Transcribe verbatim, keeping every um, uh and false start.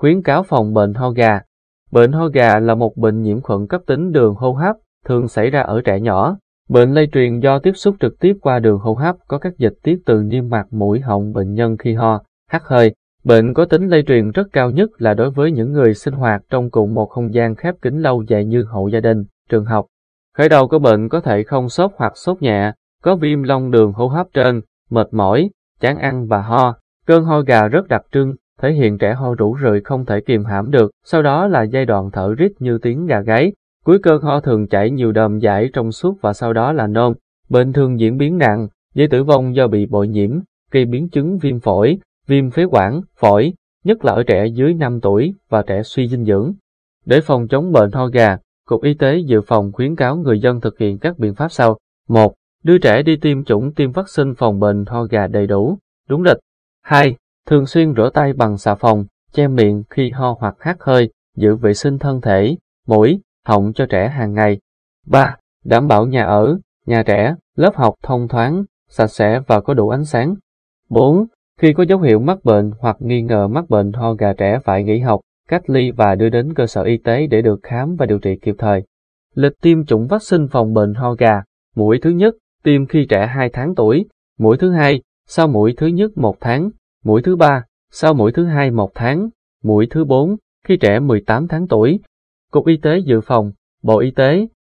Khuyến cáo phòng bệnh ho gà. Bệnh ho gà là một bệnh nhiễm khuẩn cấp tính đường hô hấp, thường xảy ra ở trẻ nhỏ. Bệnh lây truyền do tiếp xúc trực tiếp qua đường hô hấp, có các dịch tiết từ niêm mạc mũi họng bệnh nhân khi ho, hắt hơi. Bệnh có tính lây truyền rất cao nhất là đối với những người sinh hoạt trong cùng một không gian khép kín lâu dài như hộ gia đình, trường học. Khởi đầu của bệnh có thể không sốt hoặc sốt nhẹ, có viêm long đường hô hấp trên, mệt mỏi, chán ăn và ho. Cơn ho gà rất đặc trưng, thể hiện trẻ ho rũ rượi không thể kìm hãm được, sau đó là giai đoạn thở rít như tiếng gà gáy. Cuối cơn ho thường chảy nhiều đờm dãi trong suốt và sau đó là nôn. Bệnh thường diễn biến nặng, dễ tử vong do bị bội nhiễm, gây biến chứng viêm phổi, viêm phế quản, phổi, nhất là ở trẻ dưới năm tuổi và trẻ suy dinh dưỡng. Để phòng chống bệnh ho gà, Cục Y tế Dự phòng khuyến cáo người dân thực hiện các biện pháp sau. một. Đưa trẻ đi tiêm chủng tiêm vaccine phòng bệnh ho gà đầy đủ, đúng lịch. hai. Thường xuyên rửa tay bằng xà phòng, che miệng khi ho hoặc hắt hơi, giữ vệ sinh thân thể, mũi, họng cho trẻ hàng ngày. ba. Đảm bảo nhà ở, nhà trẻ, lớp học thông thoáng, sạch sẽ và có đủ ánh sáng. bốn. Khi có dấu hiệu mắc bệnh hoặc nghi ngờ mắc bệnh ho gà, trẻ phải nghỉ học, cách ly và đưa đến cơ sở y tế để được khám và điều trị kịp thời. Lịch tiêm chủng vaccine phòng bệnh ho gà. Mũi thứ nhất, tiêm khi trẻ hai tháng tuổi. Mũi thứ hai, sau mũi thứ nhất một tháng. Mũi thứ ba, sau mũi thứ hai một tháng. Mũi thứ bốn, khi trẻ mười tám tháng tuổi. Cục Y tế Dự phòng, Bộ Y tế.